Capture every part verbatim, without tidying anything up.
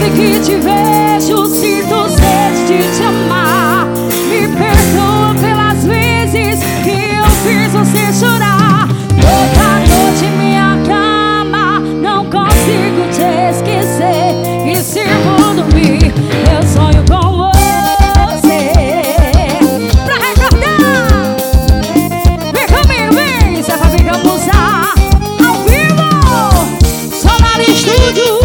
Sempre que te vejo, sinto sede de te amar. Me perdoa pelas vezes que eu fiz você chorar. Toda noite em minha cama, não consigo te esquecer. E se vou dormir, eu sonho com você. Pra recordar, vem comigo, vem, se é pra vir camusar ao vivo, só lá no estúdio.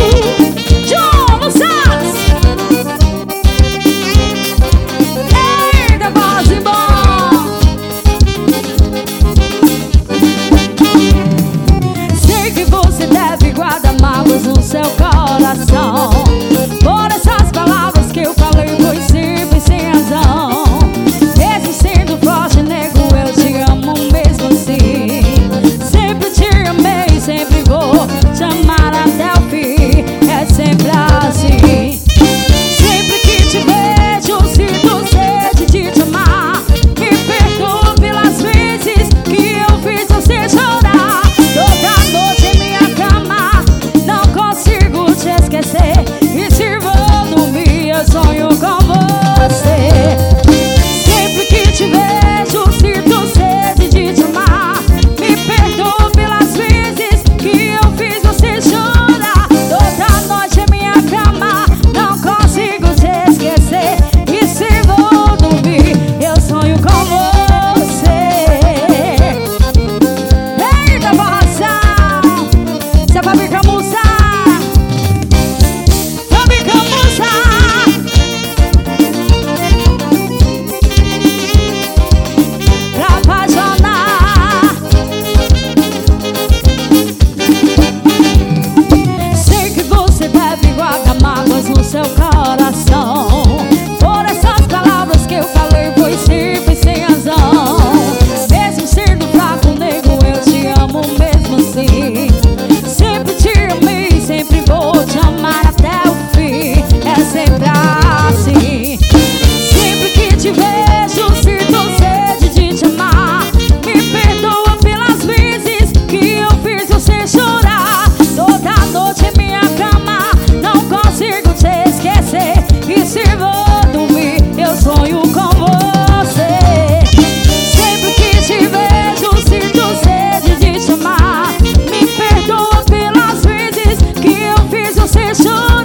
No seu coração, por essas palavras que eu falei, foi simples sem razão. Mesmo sendo forte, nego, eu te amo mesmo assim. Sempre te amei, sempre vou te amar até o fim. É sempre assim. Sempre que te vejo, sinto sede de te amar. Me perdoa pelas vezes que eu fiz você chorar. Toda noite em minha cama, não consigo te esquecer. E se vou dormir, eu sonho com você. Sempre que te vejo, sinto sede de te amar. Me perdoa pelas vezes que eu fiz você chorar. Toda noite em minha cama, não consigo te esquecer. E se vou dormir, eu sonho com você. Eita, borração, se é pra me camusar, no seu coração. Por essas palavras que eu falei, foi simples sem razão. Mesmo sendo fraco, nego, eu te amo mesmo assim. Sempre te amei, sempre vou te amar até o fim. É sempre assim. Sempre que te vejo, sinto sede de te amar. Me perdoa pelas vezes que eu fiz você chorar. Toda noite em minha cama, não consigo te esquecer. E se vou dormir, eu sonho com você. Sempre que te vejo, sinto sede de te amar. Me perdoa pelas vezes que eu fiz você chorar.